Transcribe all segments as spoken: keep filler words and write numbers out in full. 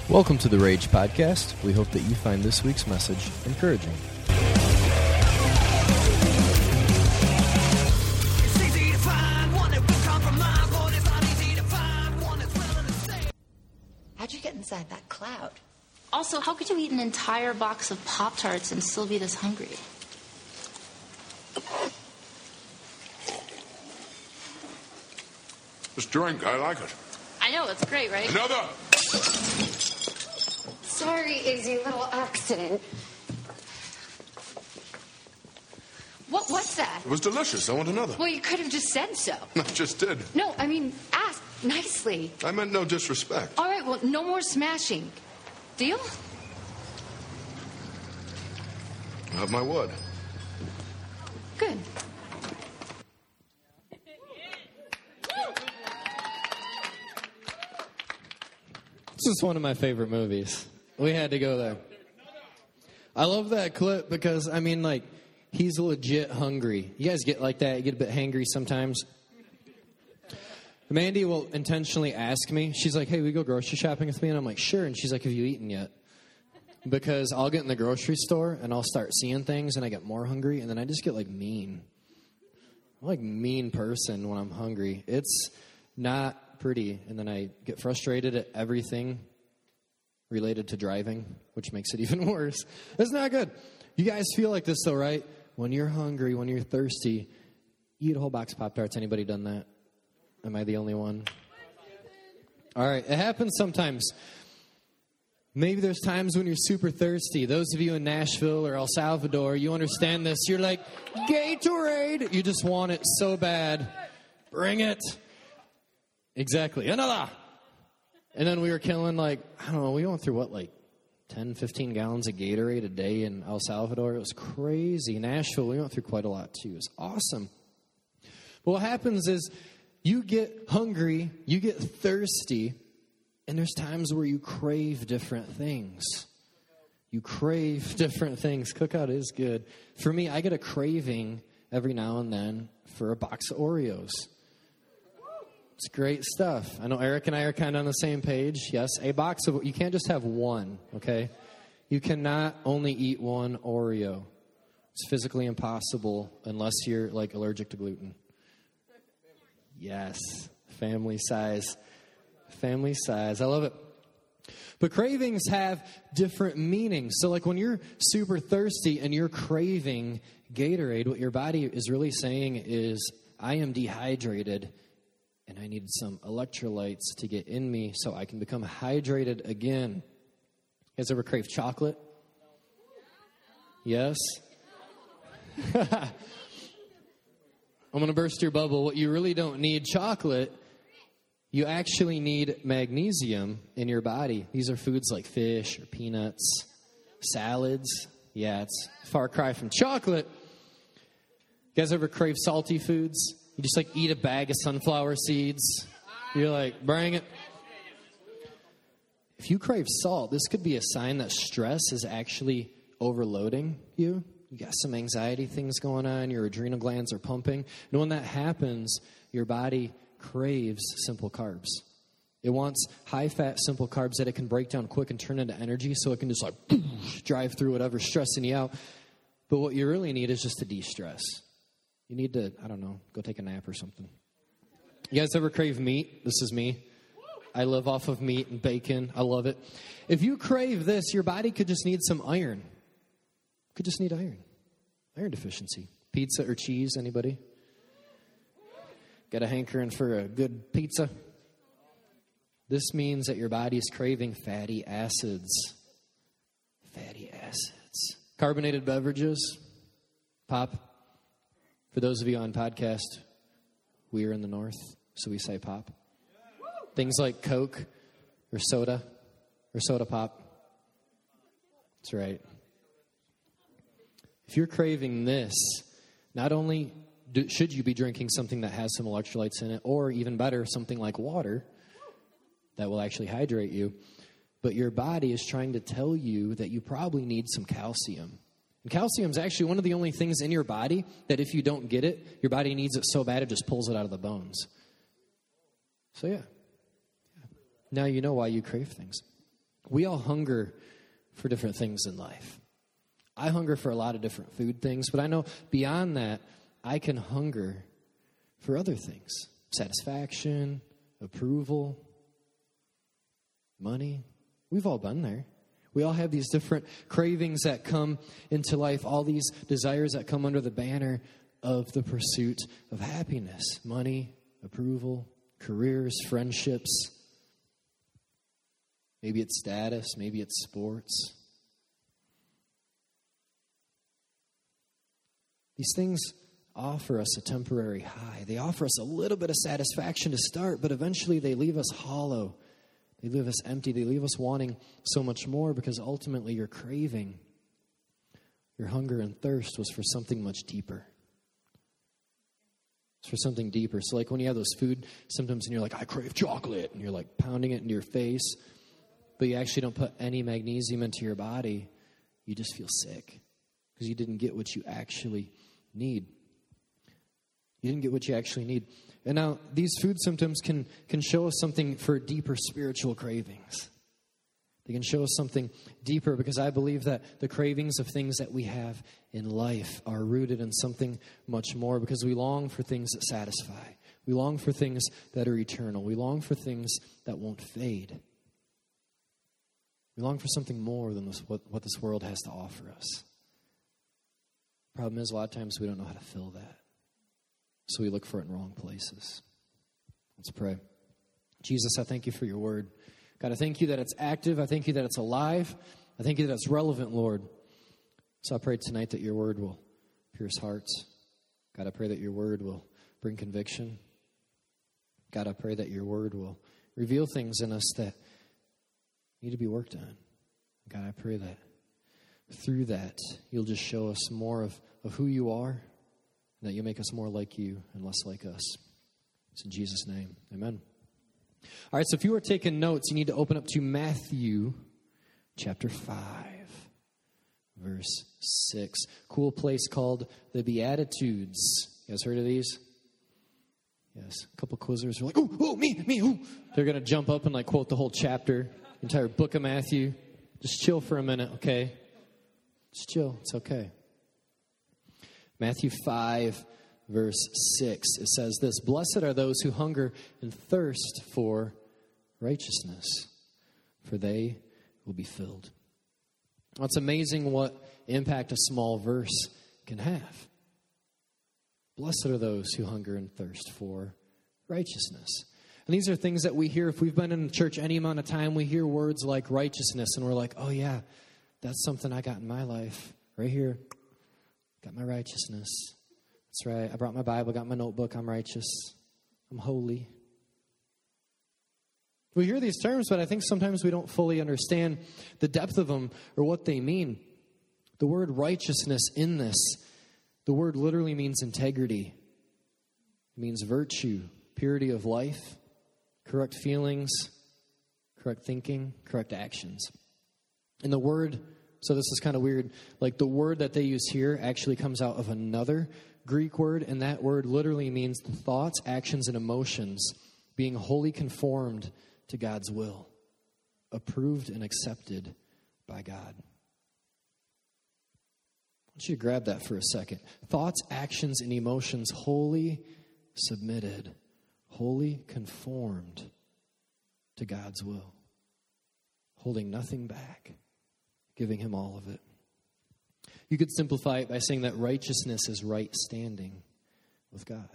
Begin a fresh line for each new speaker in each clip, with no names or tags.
Welcome to the Rage Podcast. We hope that you find this week's message encouraging.
How'd you get inside that cloud?
Also, how could you eat an entire box of Pop-Tarts and still be this hungry?
This drink, I like it.
I know, it's great, right?
Another!
Sorry, Izzy, little accident.
What was that?
It was delicious. I want another.
Well, you could have just said so.
I just did.
No, I mean, ask nicely.
I meant no disrespect.
All right, well, no more smashing. Deal?
I have my word.
Good.
This is one of my favorite movies. We had to go there. I love that clip because, I mean, like, he's legit hungry. You guys get like that? You get a bit hangry sometimes? Mandy will intentionally ask me. She's like, hey, we go grocery shopping with me? And I'm like, sure. And she's like, have you eaten yet? Because I'll get in the grocery store and I'll start seeing things and I get more hungry. And then I just get, like, mean. I'm like mean person when I'm hungry. It's not pretty. And then I get frustrated at everything related to driving, which makes it even worse. It's not good. You guys feel like this, though, right? When you're hungry, when you're thirsty, you eat a whole box of Pop-Tarts. Anybody done that? Am I the only one? All right. It happens sometimes. Maybe there's times when you're super thirsty. Those of you in Nashville or El Salvador, you understand this. You're like, Gatorade. You just want it so bad. Bring it. Exactly. Another. And then we were killing, like, I don't know, we went through, what, like ten, fifteen gallons of Gatorade a day in El Salvador. It was crazy. Nashville, we went through quite a lot, too. It was awesome. But what happens is you get hungry, you get thirsty, and there's times where you crave different things. You crave different things. Cookout is good. For me, I get a craving every now and then for a box of Oreos. It's great stuff. I know Eric and I are kind of on the same page. Yes, a box of, you can't just have one, okay? You cannot only eat one Oreo. It's physically impossible unless you're, like, allergic to gluten. Yes, family size. Family size. I love it. But cravings have different meanings. So, like, when you're super thirsty and you're craving Gatorade, what your body is really saying is, I am dehydrated, and I need some electrolytes to get in me so I can become hydrated again. You guys ever crave chocolate? Yes? I'm going to burst your bubble. What you really don't need chocolate, you actually need magnesium in your body. These are foods like fish or peanuts, salads. Yeah, it's a far cry from chocolate. You guys ever crave salty foods? You just, like, eat a bag of sunflower seeds. You're like, bring it. If you crave salt, this could be a sign that stress is actually overloading you. You got some anxiety things going on. Your adrenal glands are pumping. And when that happens, your body craves simple carbs. It wants high-fat, simple carbs that it can break down quick and turn into energy so it can just, like, drive through whatever's stressing you out. But what you really need is just to de-stress. You need to, I don't know, go take a nap or something. You guys ever crave meat? This is me. I live off of meat and bacon. I love it. If you crave this, your body could just need some iron. Could just need iron. Iron deficiency. Pizza or cheese, anybody? Got a hankering for a good pizza? This means that your body is craving fatty acids. Fatty acids. Carbonated beverages. Pop. For those of you on podcast, we are in the north, so we say pop. Things like Coke or soda or soda pop. That's right. If you're craving this, not only do, should you be drinking something that has some electrolytes in it, or even better, something like water that will actually hydrate you, but your body is trying to tell you that you probably need some calcium. And calcium is actually one of the only things in your body that if you don't get it, your body needs it so bad it just pulls it out of the bones. So yeah. Now you know why you crave things. we all hunger for different things in life. I hunger for a lot of different food things, but I know beyond that, I can hunger for other things. Satisfaction, approval, money. We've all been there. We all have these different cravings that come into life, all these desires that come under the banner of the pursuit of happiness, money, approval, careers, friendships. Maybe it's status, maybe it's sports. These things offer us a temporary high. They offer us a little bit of satisfaction to start, but eventually they leave us hollow. They leave us empty. They leave us wanting so much more because ultimately your craving, your hunger and thirst was for something much deeper. It's for something deeper. So like when you have those food symptoms and you're like, I crave chocolate, and you're like pounding it into your face, but you actually don't put any magnesium into your body, you just feel sick because you didn't get what you actually need. You didn't get what you actually need. And now these food symptoms can, can show us something for deeper spiritual cravings. They can show us something deeper because I believe that the cravings of things that we have in life are rooted in something much more because we long for things that satisfy. We long for things that are eternal. We long for things that won't fade. We long for something more than this, what, what this world has to offer us. Problem is, a lot of times we don't know how to fill that. So we look for it in wrong places. Let's pray. Jesus, I thank you for your word. God, I thank you that it's active. I thank you that it's alive. I thank you that it's relevant, Lord. So I pray tonight that your word will pierce hearts. God, I pray that your word will bring conviction. God, I pray that your word will reveal things in us that need to be worked on. God, I pray that through that, you'll just show us more of, of who you are, and that you'll make us more like you and less like us. It's in Jesus' name. Amen. All right, so if you are taking notes, you need to open up to Matthew chapter five, verse six. Cool place called the Beatitudes. You guys heard of these? Yes. A couple quizzers are like, oh, oh, me, me, oh. They're going to jump up and like quote the whole chapter, entire book of Matthew. Just chill for a minute, okay? Just chill. It's okay. Matthew five, verse six. It says this: Blessed are those who hunger and thirst for righteousness, for they will be filled. Well, it's amazing what impact a small verse can have. Blessed are those who hunger and thirst for righteousness. And these are things that we hear. If we've been in church any amount of time, we hear words like righteousness, and we're like, oh yeah, that's something I got in my life. Right here, got my righteousness. That's right. I brought my Bible, got my notebook. I'm righteous. I'm holy. We hear these terms, but I think sometimes we don't fully understand the depth of them or what they mean. The word righteousness in this, the word literally means integrity. It means virtue, purity of life, correct feelings, correct thinking, correct actions. And the word, so this is kind of weird, like the word that they use here actually comes out of another Greek word, and that word literally means the thoughts, actions, and emotions being wholly conformed to God's will, approved and accepted by God. I want you to grab that for a second. Thoughts, actions, and emotions wholly submitted, wholly conformed to God's will, holding nothing back, giving him all of it. You could simplify it by saying that righteousness is right standing with God.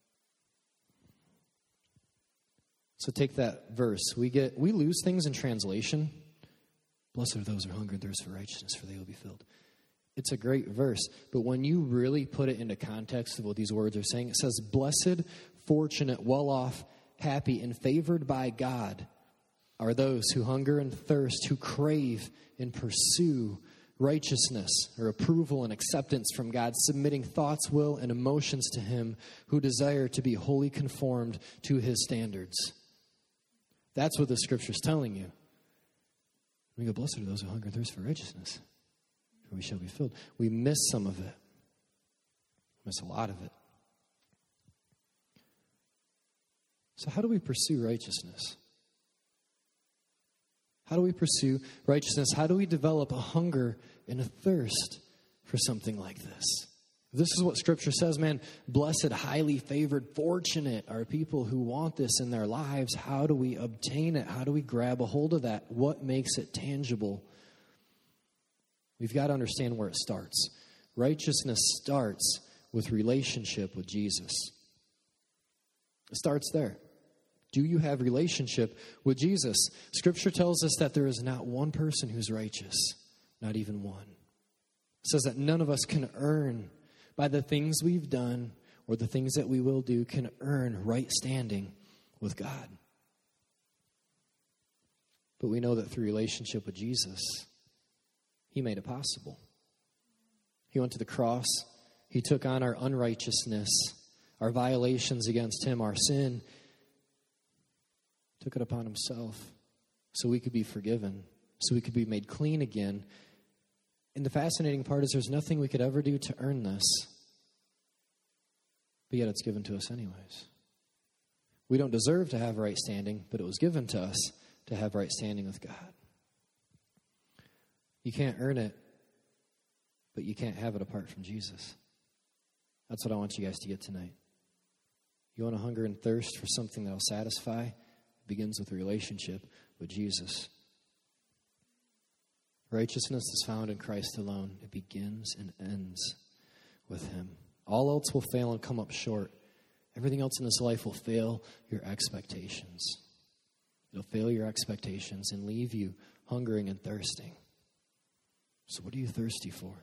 So take that verse. We get we lose things in translation. Blessed are those who hunger and thirst for righteousness, for they will be filled. It's a great verse, but when you really put it into context of what these words are saying, it says, blessed, fortunate, well-off, happy, and favored by God are those who hunger and thirst, who crave and pursue righteousness or approval and acceptance from God, submitting thoughts, will, and emotions to him, who desire to be wholly conformed to his standards. That's what the scripture's telling you. We go, blessed are those who hunger and thirst for righteousness, for we shall be filled. We miss some of it. We miss a lot of it. So how do we pursue righteousness? How do we pursue righteousness? How do we develop a hunger and a thirst for something like this? This is what Scripture says, man. Blessed, highly favored, fortunate are people who want this in their lives. How do we obtain it? How do we grab a hold of that? What makes it tangible? We've got to understand where it starts. Righteousness starts with relationship with Jesus. It starts there. Do you have relationship with Jesus? Scripture tells us that there is not one person who's righteous, not even one. It says that none of us can earn, by the things we've done or the things that we will do, can earn right standing with God. But we know that through relationship with Jesus, He made it possible. He went to the cross. He took on our unrighteousness, our violations against Him, our sin. Took it upon Himself so we could be forgiven, so we could be made clean again. And the fascinating part is there's nothing we could ever do to earn this, but yet it's given to us anyways. We don't deserve to have right standing, but it was given to us to have right standing with God. You can't earn it, but you can't have it apart from Jesus. That's what I want you guys to get tonight. You want to hunger and thirst for something that will satisfy? It begins with a relationship with Jesus. Righteousness is found in Christ alone. It begins and ends with Him. All else will fail and come up short. Everything else in this life will fail your expectations. It'll fail your expectations and leave you hungering and thirsting. So what are you thirsty for?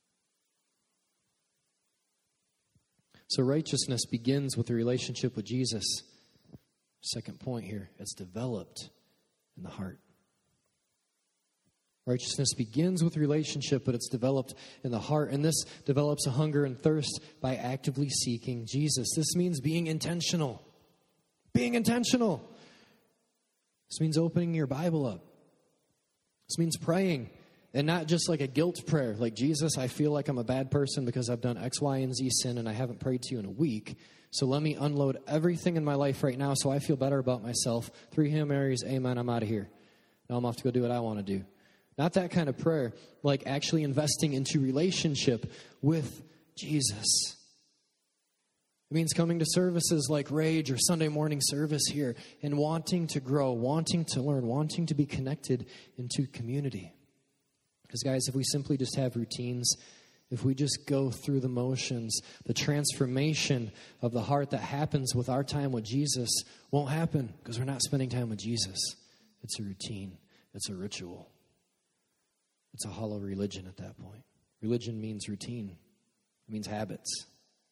So righteousness begins with a relationship with Jesus. Second point here, it's developed in the heart. Righteousness begins with relationship, but it's developed in the heart. And this develops a hunger and thirst by actively seeking Jesus. This means being intentional. Being intentional. This means opening your Bible up. This means praying. And not just like a guilt prayer, like, Jesus, I feel like I'm a bad person because I've done X, Y, and Z sin and I haven't prayed to you in a week. So let me unload everything in my life right now so I feel better about myself. Three Hail Marys, amen, I'm out of here. Now I'm off to go do what I want to do. Not that kind of prayer, like actually investing into relationship with Jesus. It means coming to services like Rage or Sunday morning service here and wanting to grow, wanting to learn, wanting to be connected into community. Because, guys, if we simply just have routines, if we just go through the motions, the transformation of the heart that happens with our time with Jesus won't happen because we're not spending time with Jesus. It's a routine. It's a ritual. It's a hollow religion at that point. Religion means routine. It means habits.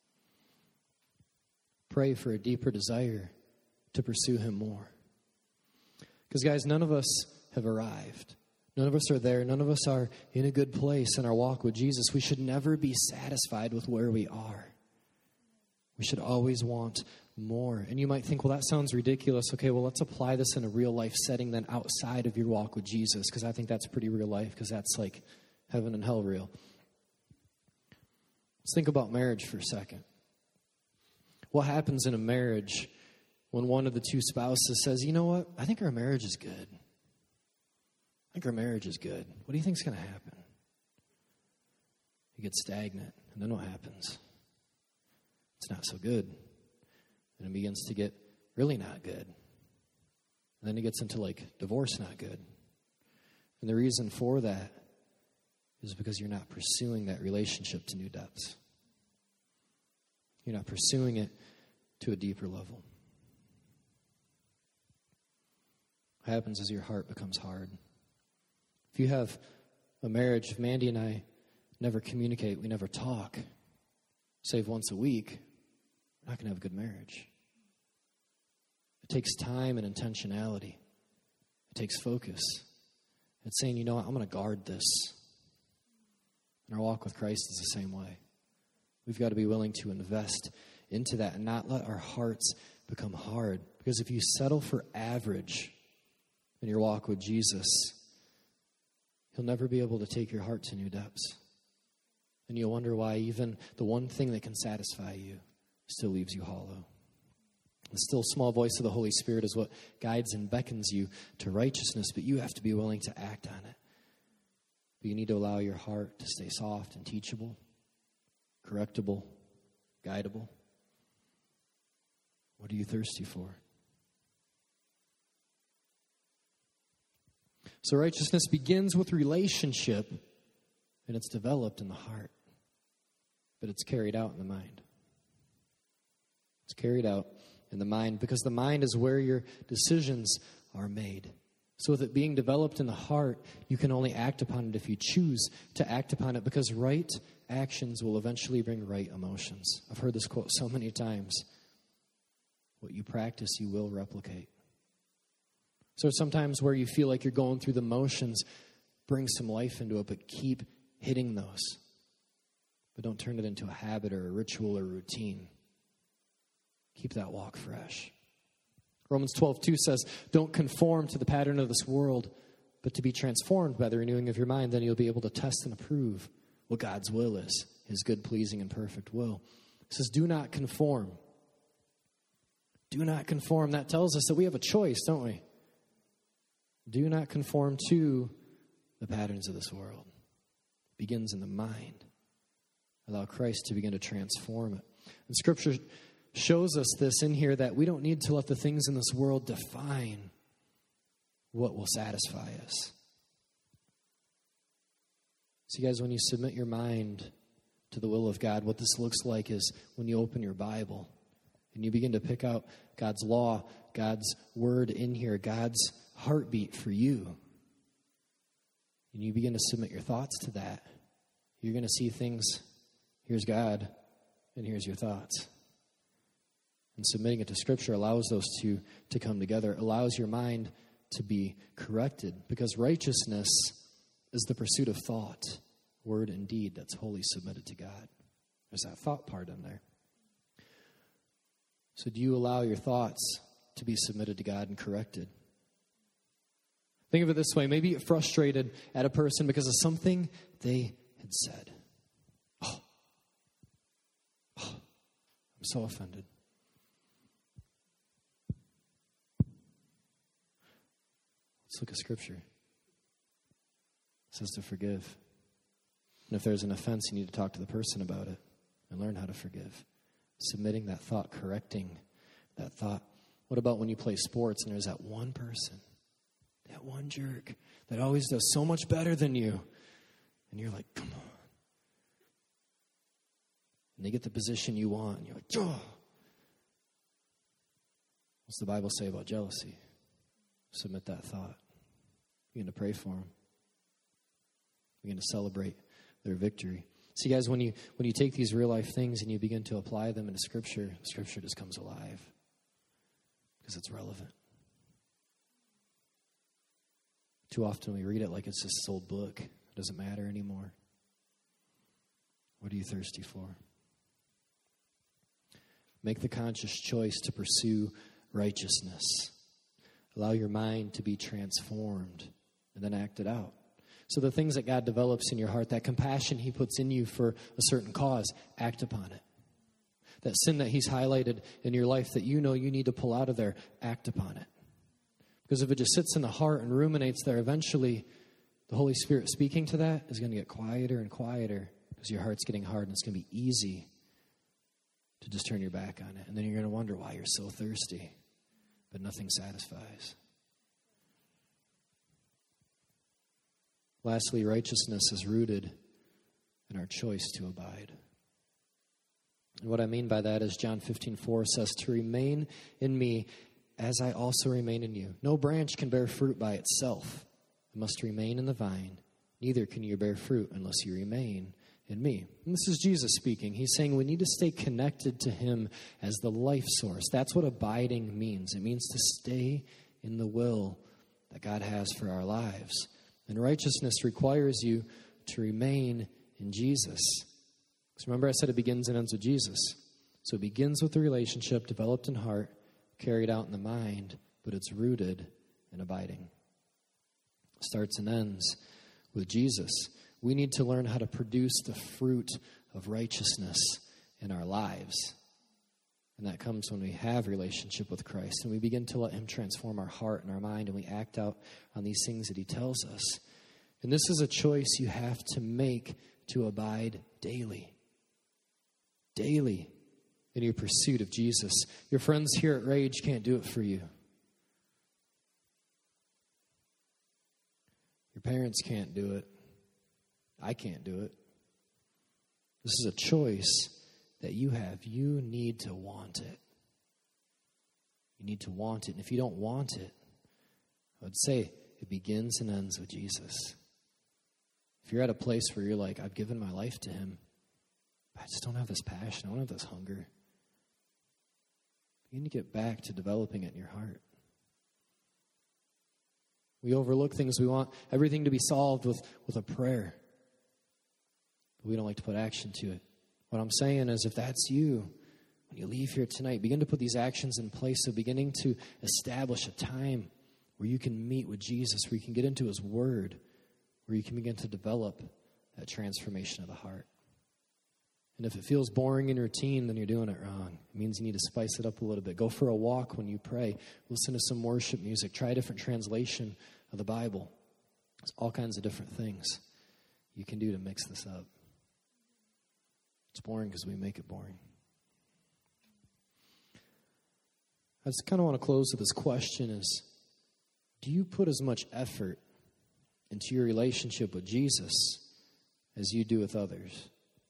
Pray for a deeper desire to pursue Him more. Because, guys, none of us have arrived. None of us are there. None of us are in a good place in our walk with Jesus. We should never be satisfied with where we are. We should always want more. And you might think, well, that sounds ridiculous. Okay, well, let's apply this in a real life setting then outside of your walk with Jesus, because I think that's pretty real life, because that's like heaven and hell real. Let's think about marriage for a second. What happens in a marriage when one of the two spouses says, you know what, I think our marriage is good. I think our marriage is good. What do you think is going to happen? You get stagnant, and then what happens? It's not so good. And it begins to get really not good. And then it gets into like divorce not good. And the reason for that is because you're not pursuing that relationship to new depths. You're not pursuing it to a deeper level. What happens is your heart becomes hard. If you have a marriage, if Mandy and I never communicate, we never talk, save once a week, we're not going to have a good marriage. It takes time and intentionality. It takes focus. It's saying, you know what, I'm going to guard this. And our walk with Christ is the same way. We've got to be willing to invest into that and not let our hearts become hard. Because if you settle for average in your walk with Jesus, He'll never be able to take your heart to new depths. And you'll wonder why even the one thing that can satisfy you still leaves you hollow. The still small voice of the Holy Spirit is what guides and beckons you to righteousness, but you have to be willing to act on it. But you need to allow your heart to stay soft and teachable, correctable, guidable. What are you thirsty for? So righteousness begins with relationship, and it's developed in the heart, but it's carried out in the mind. It's carried out in the mind because the mind is where your decisions are made. So with it being developed in the heart, you can only act upon it if you choose to act upon it, because right actions will eventually bring right emotions. I've heard this quote so many times. What you practice, you will replicate. So sometimes where you feel like you're going through the motions, bring some life into it, but keep hitting those. But don't turn it into a habit or a ritual or routine. Keep that walk fresh. Romans twelve two says, don't conform to the pattern of this world, but to be transformed by the renewing of your mind. Then you'll be able to test and approve what God's will is, his good, pleasing, and perfect will. It says, do not conform. Do not conform. That tells us that we have a choice, don't we? Do not conform to the patterns of this world. It begins in the mind. Allow Christ to begin to transform it. And Scripture shows us this in here, that we don't need to let the things in this world define what will satisfy us. See, guys, when you submit your mind to the will of God, what this looks like is when you open your Bible and you begin to pick out God's law, God's word in here, God's heartbeat for you, and you begin to submit your thoughts to that, you're going to see things. Here's God, and here's your thoughts. And submitting it to Scripture allows those two to come together, allows your mind to be corrected, because righteousness is the pursuit of thought, word, and deed that's wholly submitted to God. There's that thought part in there. So do you allow your thoughts to be submitted to God and corrected? Think of it this way. Maybe you're frustrated at a person because of something they had said. Oh, oh I'm so offended. Let's look at Scripture. It says to forgive. And if there's an offense, you need to talk to the person about it and learn how to forgive. Submitting that thought, correcting that thought. What about when you play sports and there's that one person, that one jerk that always does so much better than you, and you're like, come on. And they get the position you want, and you're like, oh. What's the Bible say about jealousy? Submit that thought. Begin to pray for them. Begin to celebrate their victory. See, guys, when you when you take these real life things and you begin to apply them into Scripture, Scripture just comes alive because it's relevant. Too often we read it like it's just this old book. It doesn't matter anymore. What are you thirsty for? Make the conscious choice to pursue righteousness. Allow your mind to be transformed and then act it out. So the things that God develops in your heart, that compassion he puts in you for a certain cause, act upon it. That sin that he's highlighted in your life that you know you need to pull out of there, act upon it. Because if it just sits in the heart and ruminates there, eventually the Holy Spirit speaking to that is going to get quieter and quieter because your heart's getting hard, and it's going to be easy to just turn your back on it. And then you're going to wonder why you're so thirsty, but nothing satisfies. Lastly, righteousness is rooted in our choice to abide. And what I mean by that is John fifteen four says, to remain in me as I also remain in you. No branch can bear fruit by itself. It must remain in the vine. Neither can you bear fruit unless you remain in me. And this is Jesus speaking. He's saying we need to stay connected to him as the life source. That's what abiding means. It means to stay in the will that God has for our lives. And righteousness requires you to remain in Jesus. Because remember I said it begins and ends with Jesus. So it begins with the relationship developed in heart, carried out in the mind, but it's rooted in abiding. It starts and ends with Jesus. We need to learn how to produce the fruit of righteousness in our lives. And that comes when we have a relationship with Christ and we begin to let him transform our heart and our mind and we act out on these things that he tells us. And this is a choice you have to make to abide daily. Daily in your pursuit of Jesus. Your friends here at Rage can't do it for you. Your parents can't do it. I can't do it. This is a choice that you have. You need to want it. You need to want it. And if you don't want it, I would say it begins and ends with Jesus. If you're at a place where you're like, I've given my life to him, I just don't have this passion, I don't have this hunger, you need to get back to developing it in your heart. We overlook things. We want everything to be solved with, with a prayer. But we don't like to put action to it. What I'm saying is if that's you, when you leave here tonight, begin to put these actions in place. So beginning to establish a time where you can meet with Jesus, where you can get into his word, where you can begin to develop that transformation of the heart. And if it feels boring and routine, then you're doing it wrong. It means you need to spice it up a little bit. Go for a walk when you pray. Listen to some worship music. Try a different translation of the Bible. There's all kinds of different things you can do to mix this up. It's boring because we make it boring. I just kind of want to close with this question is, do you put as much effort into your relationship with Jesus as you do with others?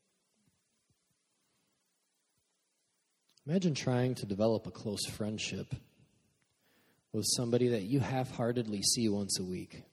Imagine trying to develop a close friendship with somebody that you half-heartedly see once a week.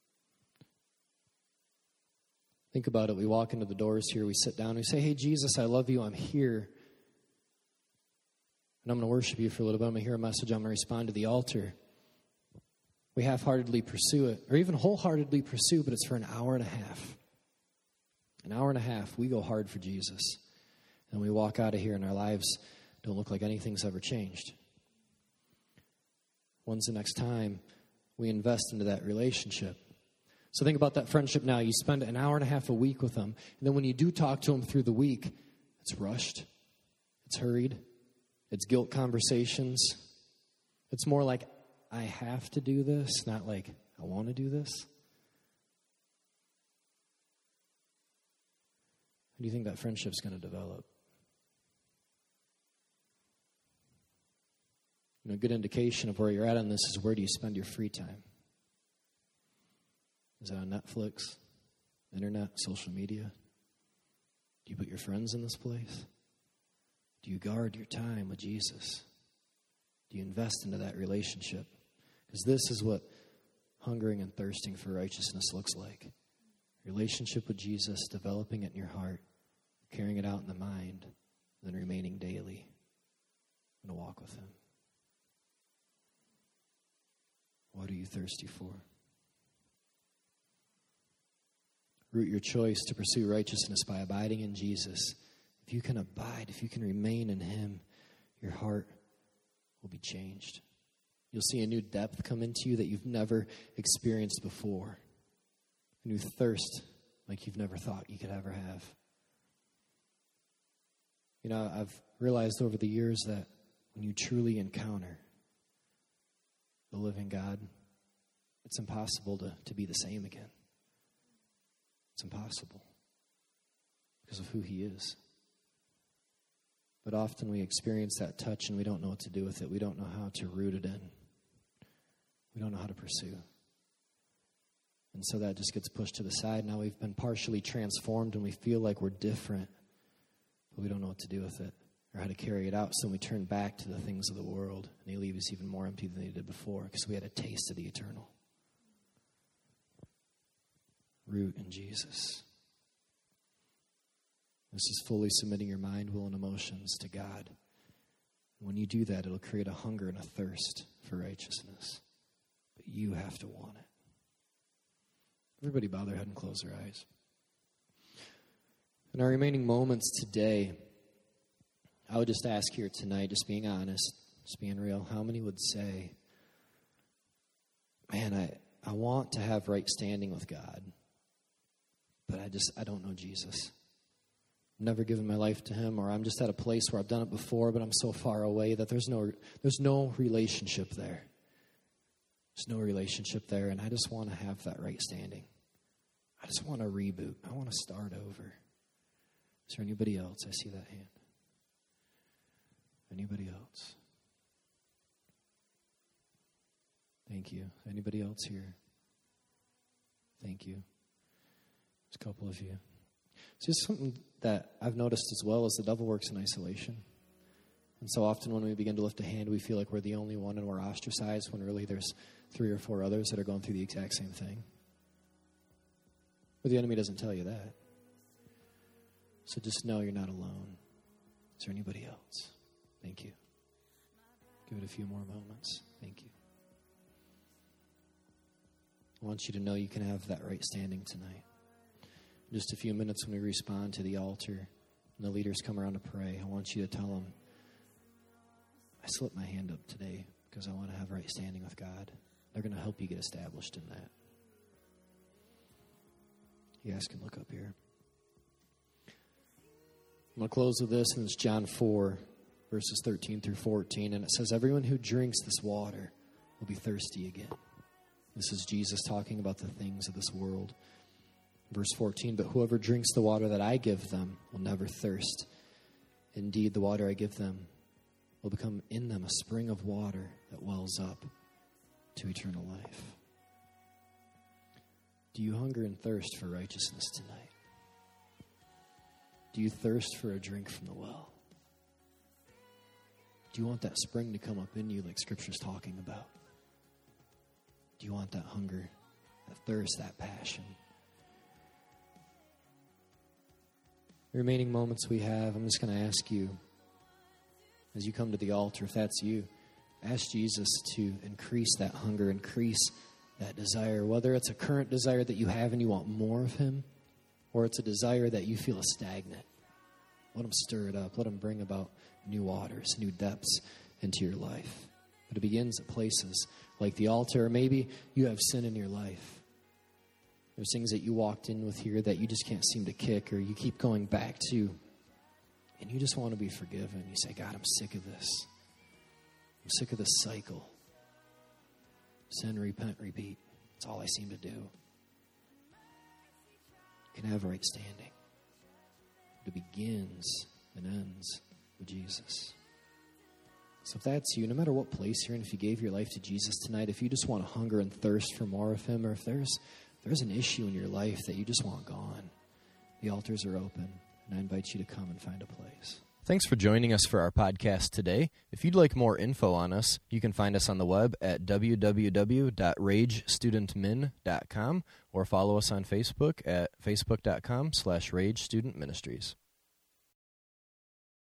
Think about it. We walk into the doors here, we sit down, we say, hey, Jesus, I love you, I'm here. And I'm going to worship you for a little bit. I'm going to hear a message, I'm going to respond to the altar. We half-heartedly pursue it, or even wholeheartedly pursue, but it's for an hour and a half. An hour and a half, we go hard for Jesus. And we walk out of here and our lives don't look like anything's ever changed. When's the next time we invest into that relationship? So think about that friendship now. You spend an hour and a half a week with them. And then when you do talk to them through the week, it's rushed. It's hurried. It's guilt conversations. It's more like, I have to do this, not like, I want to do this. How do you think that friendship's going to develop? You know, a good indication of where you're at on this is, where do you spend your free time? Is that on Netflix, internet, social media? Do you put your friends in this place? Do you guard your time with Jesus? Do you invest into that relationship? Because this is what hungering and thirsting for righteousness looks like. Relationship with Jesus, developing it in your heart, carrying it out in the mind, then remaining daily in a walk with him. What are you thirsty for? Root your choice to pursue righteousness by abiding in Jesus. If you can abide, if you can remain in him, your heart will be changed. You'll see a new depth come into you that you've never experienced before. A new thirst like you've never thought you could ever have. You know, I've realized over the years that when you truly encounter the living God, it's impossible to, to be the same again. It's impossible because of who he is. But often we experience that touch and we don't know what to do with it. We don't know how to root it in. We don't know how to pursue. And so that just gets pushed to the side. Now we've been partially transformed and we feel like we're different, but we don't know what to do with it or how to carry it out. So we turn back to the things of the world and they leave us even more empty than they did before because we had a taste of the eternal. Root in Jesus. This is fully submitting your mind, will, and emotions to God. And when you do that, it'll create a hunger and a thirst for righteousness. But you have to want it. Everybody bow their head and close their eyes. In our remaining moments today, I would just ask here tonight, just being honest, just being real, how many would say, man, I, I want to have right standing with God, but I just, I don't know Jesus. never given my life to him, or I'm just at a place where I've done it before, but I'm so far away that there's no there's no relationship there. There's no relationship there, and I just want to have that right standing. I just want to reboot. I want to start over. Is there anybody else? I see that hand. Anybody else? Thank you. Anybody else here? Thank you. There's a couple of you. It's just something that I've noticed as well, is the devil works in isolation. And so often when we begin to lift a hand, we feel like we're the only one and we're ostracized, when really there's three or four others that are going through the exact same thing. But the enemy doesn't tell you that. So just know you're not alone. Is there anybody else? Thank you. Give it a few more moments. Thank you. I want you to know you can have that right standing tonight. In just a few minutes when we respond to the altar and the leaders come around to pray, I want you to tell them, I slipped my hand up today because I want to have right standing with God. They're going to help you get established in that. You guys can look up here. I'm going to close with this, and it's John four, verses thirteen through fourteen, and it says, everyone who drinks this water will be thirsty again. This is Jesus talking about the things of this world. Verse fourteen, but whoever drinks the water that I give them will never thirst. Indeed, the water I give them will become in them a spring of water that wells up to eternal life. Do you hunger and thirst for righteousness tonight? Do you thirst for a drink from the well? Do you want that spring to come up in you like Scripture's talking about? Do you want that hunger, that thirst, that passion? The remaining moments we have, I'm just going to ask you, as you come to the altar, if that's you, ask Jesus to increase that hunger, increase that desire, whether it's a current desire that you have and you want more of him, or it's a desire that you feel is stagnant. Let him stir it up. Let him bring about new waters, new depths into your life. But it begins at places like the altar, or maybe you have sin in your life. There's things that you walked in with here that you just can't seem to kick, or you keep going back to, and you just want to be forgiven. You say, God, I'm sick of this. I'm sick of this cycle. Sin, repent, repeat. That's all I seem to do. You can have right standing. It begins and ends with Jesus. So if that's you, no matter what place you're in, if you gave your life to Jesus tonight, if you just want to hunger and thirst for more of him, or if there's if there's an issue in your life that you just want gone, the altars are open, and I invite you to come and find a place.
Thanks for joining us for our podcast today. If you'd like more info on us, you can find us on the web at w w w dot rage student min dot com or follow us on Facebook at facebook dot com slash rage student ministries.